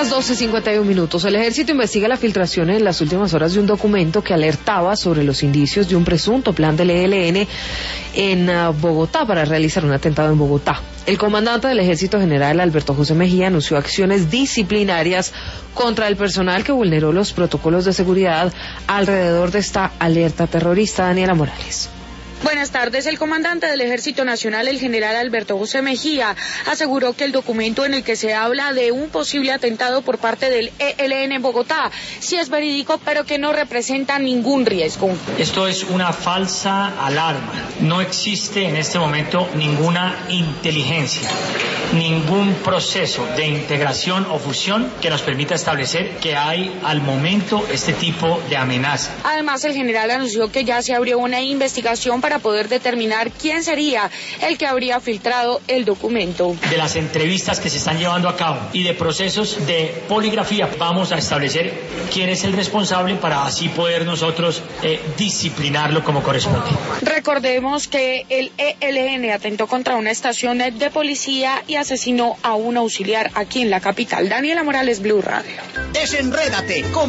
las 12:51. El ejército investiga la filtración en las últimas horas de un documento que alertaba sobre los indicios de un presunto plan del ELN en Bogotá para realizar un atentado en Bogotá. El comandante del Ejército General, Alberto José Mejía, anunció acciones disciplinarias contra el personal que vulneró los protocolos de seguridad alrededor de esta alerta terrorista. Daniela Morales. Buenas tardes. El comandante del Ejército Nacional, el general Alberto José Mejía, aseguró que el documento en el que se habla de un posible atentado por parte del ELN en Bogotá sí es verídico, pero que no representa ningún riesgo. Esto es una falsa alarma. No existe en este momento ninguna inteligencia, ningún proceso de integración o fusión que nos permita establecer que hay al momento este tipo de amenaza. Además, el general anunció que ya se abrió una investigación para poder determinar quién sería el que habría filtrado el documento. De las entrevistas que se están llevando a cabo y de procesos de poligrafía, vamos a establecer quién es el responsable para así poder nosotros disciplinarlo como corresponde. Recordemos que el ELN atentó contra una estación de policía y asesinó a un auxiliar aquí en la capital. Daniela Morales, Blue Radio. Desenrédate.